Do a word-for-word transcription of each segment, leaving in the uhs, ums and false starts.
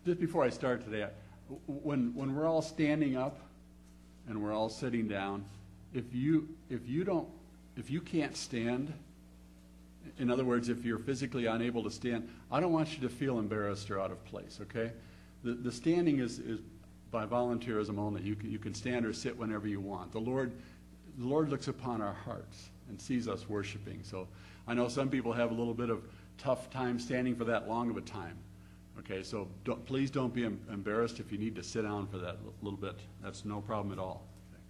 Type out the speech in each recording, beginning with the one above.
just before I start today, when when we're all standing up and we're all sitting down, if you if you don't if you can't stand, in other words, if you're physically unable to stand, I don't want you to feel embarrassed or out of place. Okay, the the standing is is by volunteerism only. You can you can stand or sit whenever you want. The Lord the Lord looks upon our hearts and sees us worshiping. So I know some people have a little bit of tough time standing for that long of a time. Okay, so don't, please don't be em- embarrassed if you need to sit down for that l- little bit. That's no problem at all.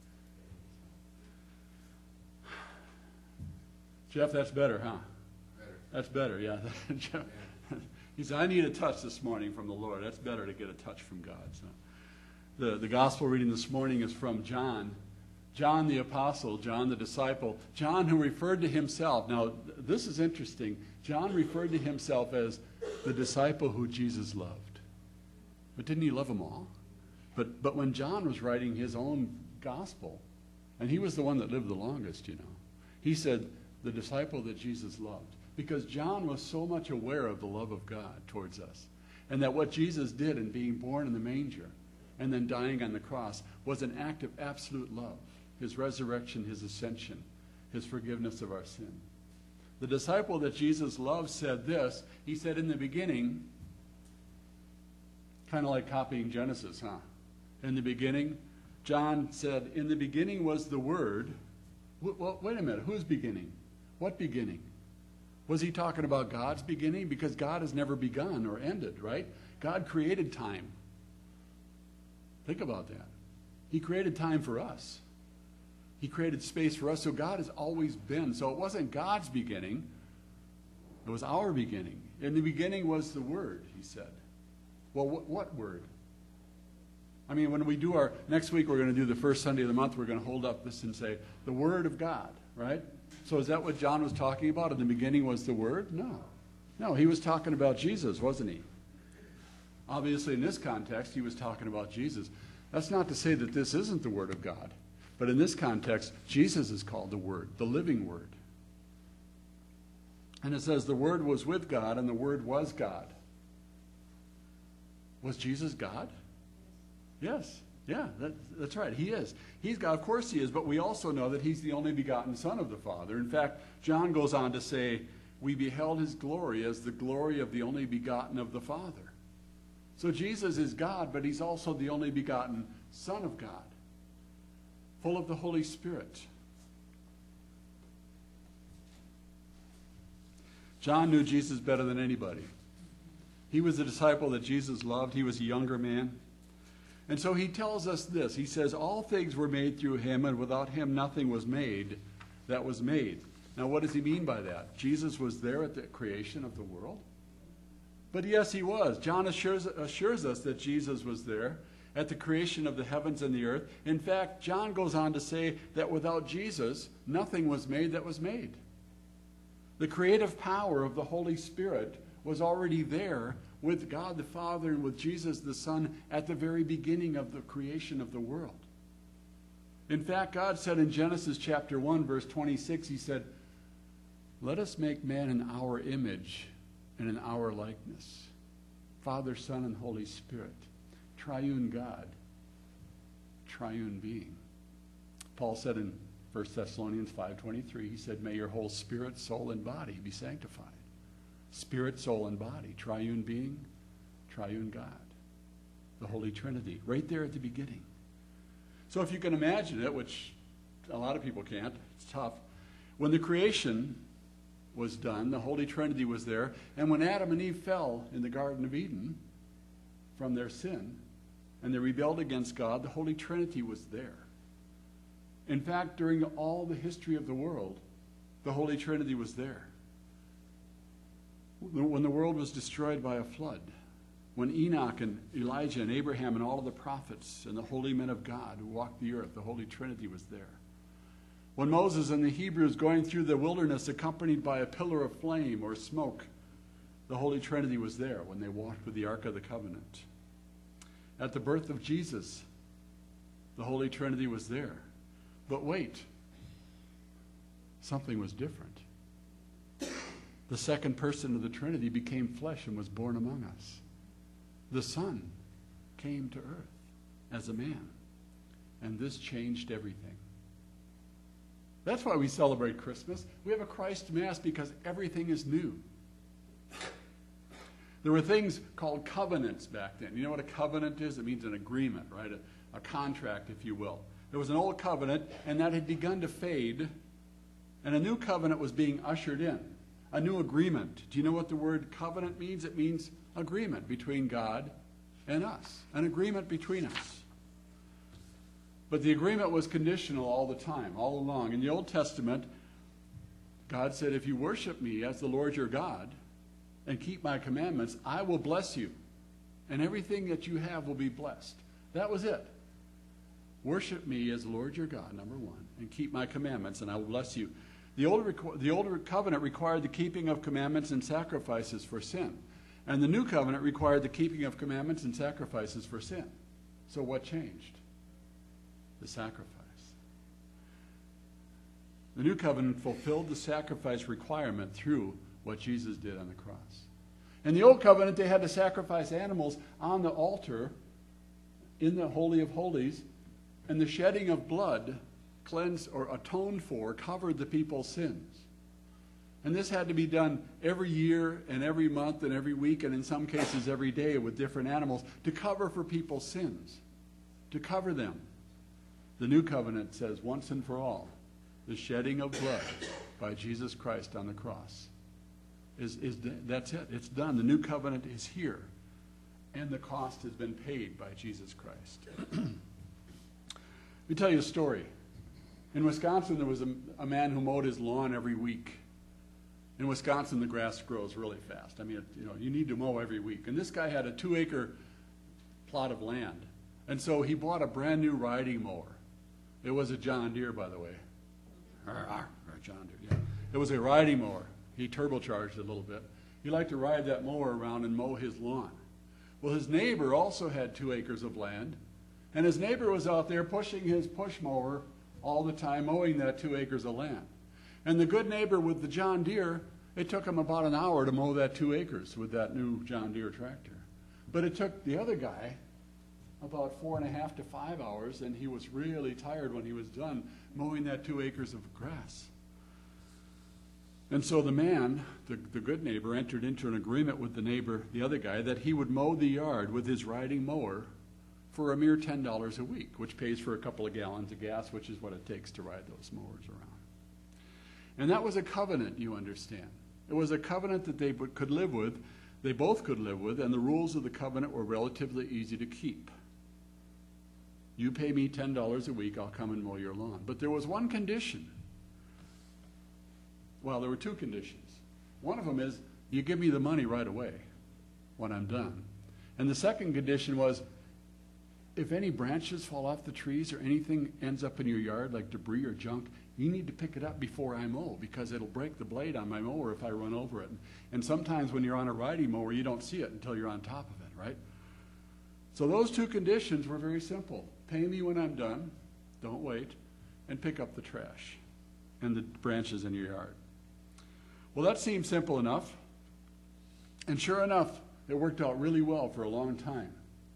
Okay. Jeff, that's better, huh? Better. That's better, yeah. Jeff, he said, I need a touch this morning from the Lord. That's better to get a touch from God. So, the, the gospel reading this morning is from John. John the apostle, John the disciple, John who referred to himself. Now, th- this is interesting. John referred to himself as the disciple who Jesus loved. But didn't he love them all? But but when John was writing his own gospel, and he was the one that lived the longest, you know, he said the disciple that Jesus loved. Because John was so much aware of the love of God towards us. And that what Jesus did in being born in the manger and then dying on the cross was an act of absolute love. His resurrection, his ascension, his forgiveness of our sin. The disciple that Jesus loved said this. He said, in the beginning, kind of like copying Genesis, huh? In the beginning, John said, in the beginning was the Word. Well, wait a minute, whose beginning? What beginning? Was he talking about God's beginning? Because God has never begun or ended, right? God created time. Think about that. He created time for us. He created space for us, so God has always been. So it wasn't God's beginning, it was our beginning. In the beginning was the Word, he said. Well, what, what Word? I mean, when we do our, next week we're going to do the first Sunday of the month, we're going to hold up this and say, the Word of God, right? So is that what John was talking about? In the beginning was the Word? No. No, he was talking about Jesus, wasn't he? Obviously, in this context, he was talking about Jesus. That's not to say that this isn't the Word of God. But in this context, Jesus is called the Word, the living Word. And it says the Word was with God and the Word was God. Was Jesus God? Yes. Yeah, that, that's right. He is. He's God. Of course he is. But we also know that he's the only begotten Son of the Father. In fact, John goes on to say, we beheld his glory as the glory of the only begotten of the Father. So Jesus is God, but he's also the only begotten Son of God, full of the Holy Spirit. John knew Jesus better than anybody. He was a disciple that Jesus loved. He was a younger man. And so he tells us this. He says, all things were made through him, and without him nothing was made that was made. Now, what does he mean by that? Jesus was there at the creation of the world? But yes, he was. John assures, assures us that Jesus was there at the creation of the heavens and the earth. In fact, John goes on to say that without Jesus, nothing was made that was made. The creative power of the Holy Spirit was already there with God the Father and with Jesus the Son at the very beginning of the creation of the world. In fact, God said in Genesis chapter one, verse twenty-six, he said, let us make man in our image and in our likeness. Father, Son, and Holy Spirit. Triune God, triune being. Paul said in First Thessalonians five twenty-three, he said, may your whole spirit, soul, and body be sanctified. Spirit, soul, and body. Triune being, triune God. The Holy Trinity. Right there at the beginning. So if you can imagine it, which a lot of people can't, it's tough. When the creation was done, the Holy Trinity was there. And when Adam and Eve fell in the Garden of Eden from their sin, and they rebelled against God, the Holy Trinity was there. In fact, during all the history of the world, the Holy Trinity was there. When the world was destroyed by a flood, when Enoch and Elijah and Abraham and all of the prophets and the holy men of God who walked the earth, the Holy Trinity was there. When Moses and the Hebrews going through the wilderness accompanied by a pillar of flame or smoke, the Holy Trinity was there when they walked with the Ark of the Covenant. At the birth of Jesus, the Holy Trinity was there. But wait, something was different. The second person of the Trinity became flesh and was born among us. the Son came to earth as a man. And this changed everything. That's why we celebrate Christmas. We have a Christ Mass because everything is new. There were things called covenants back then. You know what a covenant is? It means an agreement, right? A, a contract, if you will. There was an old covenant, and that had begun to fade, and a new covenant was being ushered in. A new agreement. Do you know what the word covenant means? It means agreement between God and us. An agreement between us. But the agreement was conditional all the time, all along. In the Old Testament, God said, if you worship me as the Lord your God and keep my commandments, I will bless you. And everything that you have will be blessed. That was it. Worship me as the Lord your God, number one, and keep my commandments, and I will bless you. The older, the older covenant required the keeping of commandments and sacrifices for sin. And the new covenant required the keeping of commandments and sacrifices for sin. So what changed? The sacrifice. The new covenant fulfilled the sacrifice requirement through what Jesus did on the cross. In the old covenant, they had to sacrifice animals on the altar in the Holy of Holies, and the shedding of blood cleansed or atoned for, covered the people's sins. And this had to be done every year and every month and every week, and in some cases every day with different animals, to cover for people's sins, to cover them. The new covenant says once and for all, the shedding of blood by Jesus Christ on the cross. Is, is that's it. It's done. The new covenant is here. And the cost has been paid by Jesus Christ. Let me tell you a story. In Wisconsin, there was a, a man who mowed his lawn every week. In Wisconsin, the grass grows really fast. I mean, it, you know, you need to mow every week. And this guy had a two-acre plot of land. And so he bought a brand-new riding mower. It was a John Deere, by the way. Or, or John Deere, yeah. It was a riding mower. He turbocharged it a little bit. He liked to ride that mower around and mow his lawn. Well, his neighbor also had two acres of land, and his neighbor was out there pushing his push mower all the time, mowing that two acres of land. And the good neighbor with the John Deere, it took him about an hour to mow that two acres with that new John Deere tractor. But it took the other guy about four and a half to five hours, and he was really tired when he was done mowing that two acres of grass. And so the man, the, the good neighbor, entered into an agreement with the neighbor, the other guy, that he would mow the yard with his riding mower for a mere ten dollars a week, which pays for a couple of gallons of gas, which is what it takes to ride those mowers around. And that was a covenant, you understand. It was a covenant that they could live with, they both could live with, and the rules of the covenant were relatively easy to keep. You pay me ten dollars a week, I'll come and mow your lawn. But there was one condition. Well, there were two conditions. One of them is, you give me the money right away when I'm done. And the second condition was, if any branches fall off the trees or anything ends up in your yard, like debris or junk, you need to pick it up before I mow, because it'll break the blade on my mower if I run over it. And sometimes when you're on a riding mower, you don't see it until you're on top of it, right? So those two conditions were very simple. Pay me when I'm done, don't wait, and pick up the trash and the branches in your yard. Well, that seemed simple enough. And sure enough, it worked out really well for a long time.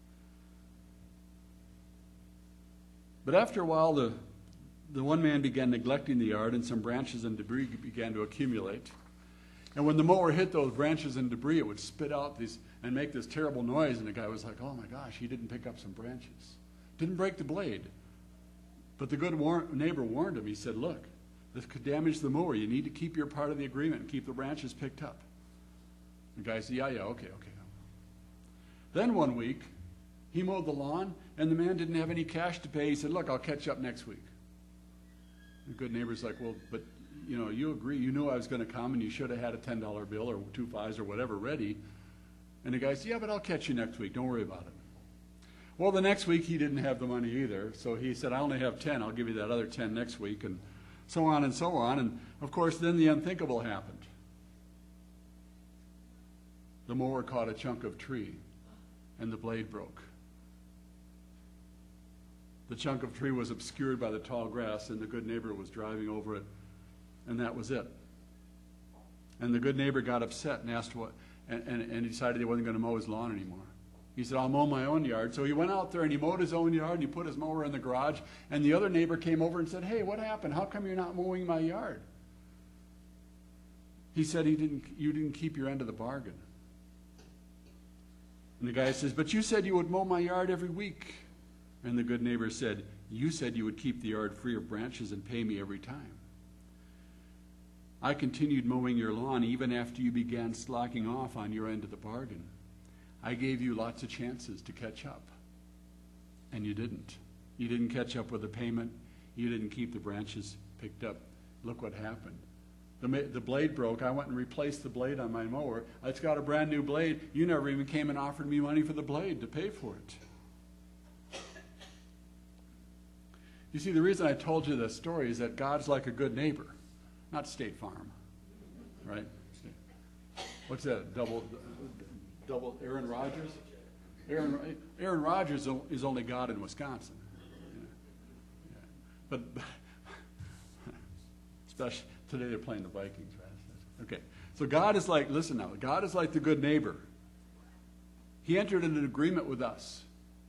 But after a while, the, the one man began neglecting the yard, and some branches and debris began to accumulate. And when the mower hit those branches and debris, it would spit out these and make this terrible noise, and the guy was like, oh my gosh, he didn't pick up some branches. Didn't break the blade. But the good war- neighbor warned him. He said, look, this could damage the mower. You need to keep your part of the agreement and keep the branches picked up. The guy said, yeah, yeah, okay, okay. Then one week, he mowed the lawn, and the man didn't have any cash to pay. He said, look, I'll catch up next week. The good neighbor's like, well, but, you know, you agree. You knew I was going to come, and you should have had a ten dollar bill or two fives or whatever ready. And the guy said, yeah, but I'll catch you next week. Don't worry about it. Well, the next week, he didn't have the money either. So he said, I only have ten. I'll give you that other ten next week, and so on and so on. And, of course, then the unthinkable happened. The mower caught a chunk of tree, and the blade broke. The chunk of tree was obscured by the tall grass, and the good neighbor was driving over it, and that was it. And the good neighbor got upset and asked what, and, and, and decided he wasn't going to mow his lawn anymore. He said, I'll mow my own yard. So he went out there and he mowed his own yard and he put his mower in the garage. And the other neighbor came over and said, hey, what happened? How come you're not mowing my yard? He said, he didn't, you didn't keep your end of the bargain. And the guy says, but you said you would mow my yard every week. And the good neighbor said, you said you would keep the yard free of branches and pay me every time. I continued mowing your lawn even after you began slacking off on your end of the bargain. I gave you lots of chances to catch up, and you didn't. You didn't catch up with the payment. You didn't keep the branches picked up. Look what happened. The, the blade broke. I went and replaced the blade on my mower. It's got a brand new blade. You never even came and offered me money for the blade to pay for it. You see, the reason I told you this story is that God's like a good neighbor, not State Farm, right? What's that, double, double Aaron Rodgers? Aaron, Aaron Rodgers is only God in Wisconsin. Yeah. Yeah. But, but especially today they're playing the Vikings, right? Okay, so God is like, listen now, God is like the good neighbor. He entered into an agreement with us.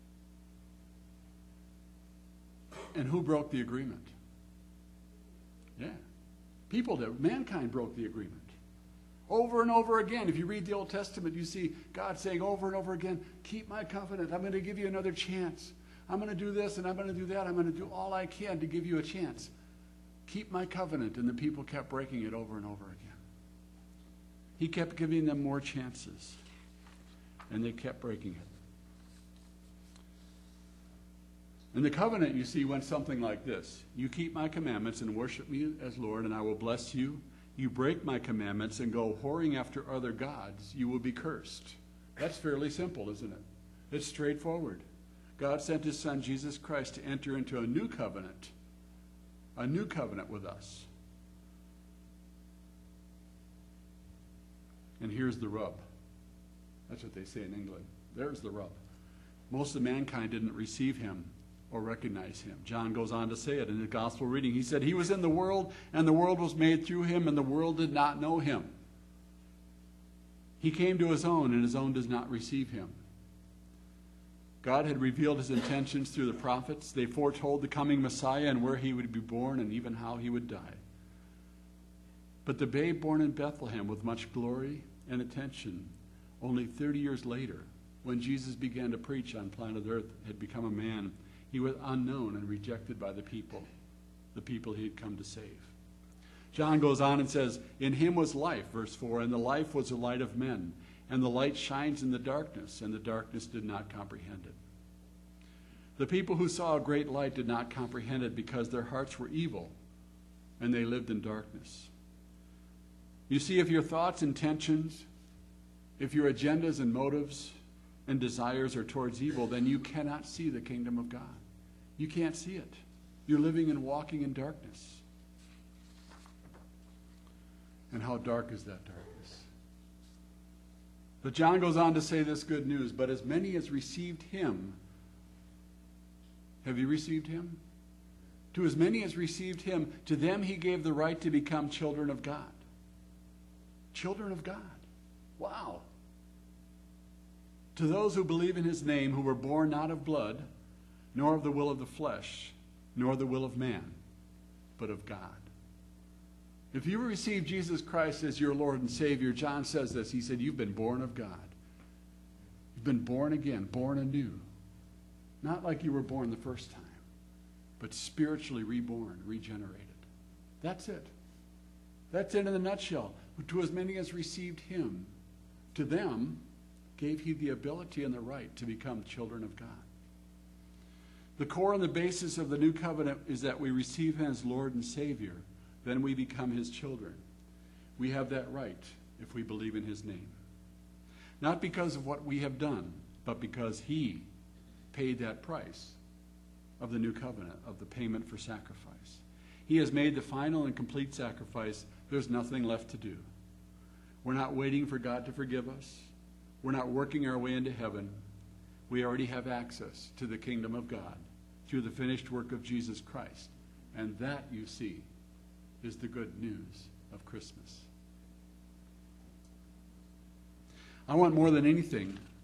And who broke the agreement? Yeah. People did. Mankind broke the agreement. Over and over again. If you read the Old Testament, you see God saying over and over again, keep my covenant. I'm going to give you another chance. I'm going to do this and I'm going to do that. I'm going to do all I can to give you a chance. Keep my covenant. And the people kept breaking it over and over again. He kept giving them more chances. And they kept breaking it. And the covenant, you see, went something like this. You keep my commandments and worship me as Lord, and I will bless you. You break my commandments and go whoring after other gods, you will be cursed. That's fairly simple, isn't it? It's straightforward. God sent his son, Jesus Christ, to enter into a new covenant. A new covenant with us. And here's the rub. That's what they say in England. There's the rub. Most of mankind didn't receive him or recognize him. John goes on to say it in the gospel reading. He said, he was in the world, and the world was made through him, and the world did not know him. He came to his own, and his own does not receive him. God had revealed his intentions through the prophets. They foretold the coming Messiah and where he would be born and even how he would die. But the babe born in Bethlehem with much glory and attention, only thirty years later, when Jesus began to preach on planet Earth, had become a man. He was unknown and rejected by the people, the people he had come to save. John goes on and says, in him was life, verse four, and the life was the light of men, and the light shines in the darkness, and the darkness did not comprehend it. The people who saw a great light did not comprehend it because their hearts were evil, and they lived in darkness. You see, if your thoughts, intentions, if your agendas and motives and desires are towards evil, then you cannot see the kingdom of God. You can't see it. You're living and walking in darkness. And how dark is that darkness? But John goes on to say this good news, but as many as received him, have you received him? To as many as received him, to them he gave the right to become children of God. Children of God. Wow. To those who believe in his name, who were born not of blood, nor of the will of the flesh, nor the will of man, but of God. If you receive Jesus Christ as your Lord and Savior, John says this. He said, you've been born of God. You've been born again, born anew. Not like you were born the first time, but spiritually reborn, regenerated. That's it. That's it in a nutshell. To as many as received him, to them gave he the ability and the right to become children of God. The core and the basis of the new covenant is that we receive him as Lord and Savior. Then we become his children. We have that right if we believe in his name. Not because of what we have done, but because he paid that price of the new covenant, of the payment for sacrifice. He has made the final and complete sacrifice. There's nothing left to do. We're not waiting for God to forgive us. We're not working our way into heaven. We already have access to the kingdom of God through the finished work of Jesus Christ. And that, you see, is the good news of Christmas. I want more than anything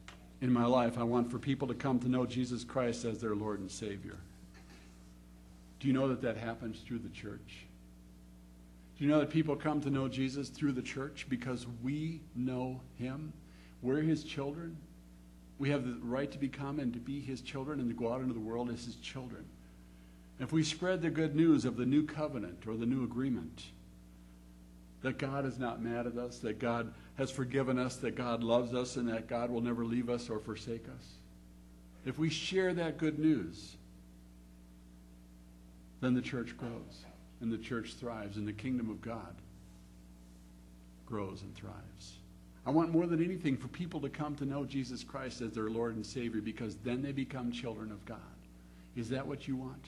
in my life. I want for people to come to know Jesus Christ as their Lord and Savior. Do you know that that happens through the church? Do you know that people come to know Jesus through the church because we know him? We're his children. We have the right to become and to be his children and to go out into the world as his children. If we spread the good news of the new covenant or the new agreement, that God is not mad at us, that God has forgiven us, that God loves us, and that God will never leave us or forsake us. If we share that good news, then the church grows, and the church thrives, and the kingdom of God grows and thrives. I want more than anything for people to come to know Jesus Christ as their Lord and Savior, because then they become children of God. Is that what you want?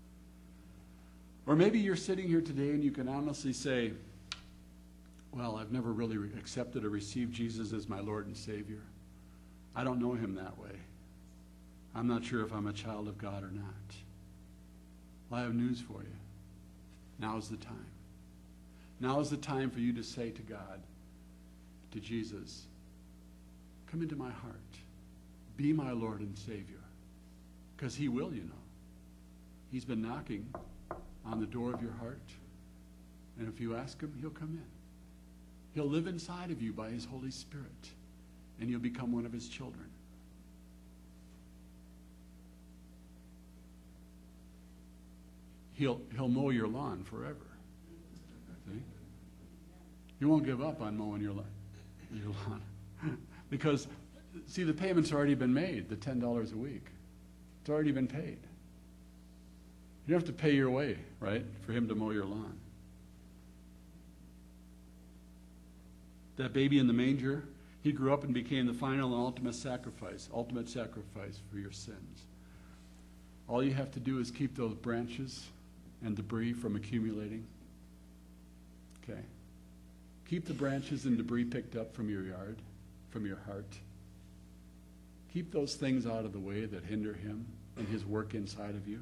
Or maybe you're sitting here today and you can honestly say, well, I've never really accepted or received Jesus as my Lord and Savior. I don't know him that way. I'm not sure if I'm a child of God or not. Well, I have news for you. Now's the time. Now is the time for you to say to God, to Jesus, come into my heart. Be my Lord and Savior. Because he will, you know. He's been knocking on the door of your heart. And if you ask him, he'll come in. He'll live inside of you by his Holy Spirit. And you'll become one of his children. He'll, he'll mow your lawn forever. See? You won't give up on mowing your lawn. Your lawn. Because, see, the payment's already been made, the ten dollars a week. It's already been paid. You don't have to pay your way, right, for him to mow your lawn. That baby in the manger, he grew up and became the final and ultimate sacrifice, ultimate sacrifice for your sins. All you have to do is keep those branches and debris from accumulating. Okay? Keep the branches and debris picked up from your yard, from your heart. Keep those things out of the way that hinder him and his work inside of you.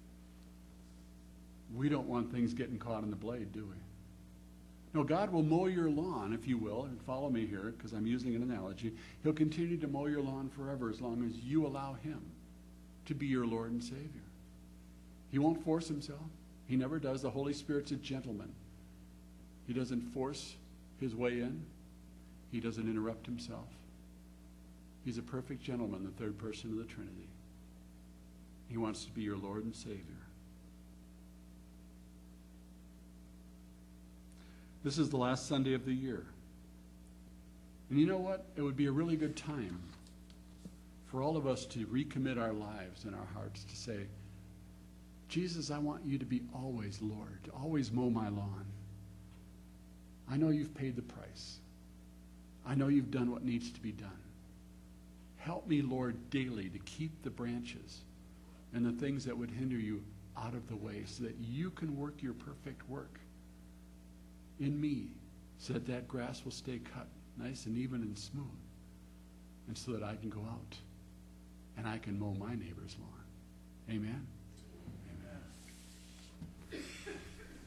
We don't want things getting caught in the blade, do we? No, God will mow your lawn, if you will, and follow me here because I'm using an analogy. He'll continue to mow your lawn forever as long as you allow him to be your Lord and Savior. He won't force himself. He never does. The Holy Spirit's a gentleman. He doesn't force his way in. He doesn't interrupt himself. He's a perfect gentleman, the third person of the Trinity. He wants to be your Lord and Savior. This is the last Sunday of the year. And you know what? It would be a really good time for all of us to recommit our lives and our hearts to say, Jesus, I want you to be always Lord, to always mow my lawn. I know you've paid the price. I know you've done what needs to be done. Help me, Lord, daily to keep the branches and the things that would hinder you out of the way so that you can work your perfect work in me so that that grass will stay cut nice and even and smooth, and so that I can go out and I can mow my neighbor's lawn. Amen.